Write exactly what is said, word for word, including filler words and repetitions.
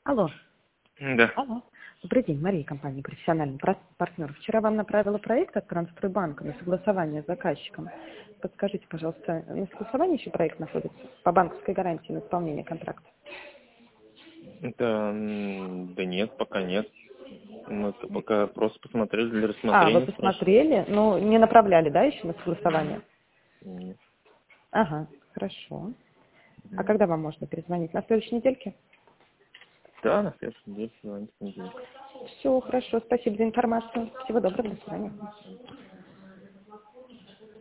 Алло. Да. Алло. Добрый день, Мария, компания «Профессиональный про- партнер». Вчера вам направила проект от Транстройбанка на согласование с заказчиком. Подскажите, пожалуйста, на согласовании еще проект находится по банковской гарантии на исполнение контракта? Это, м, да нет, пока нет. Мы это пока просто посмотрели для А, вы рассмотрения. посмотрели, но не направляли, да, еще на согласование? Нет. Ага, хорошо. А Мгм. когда вам можно перезвонить? На следующей недельке? Да, на следующей неделе, сегодня понедельник. Все, хорошо, спасибо за информацию. Всего доброго, до свидания.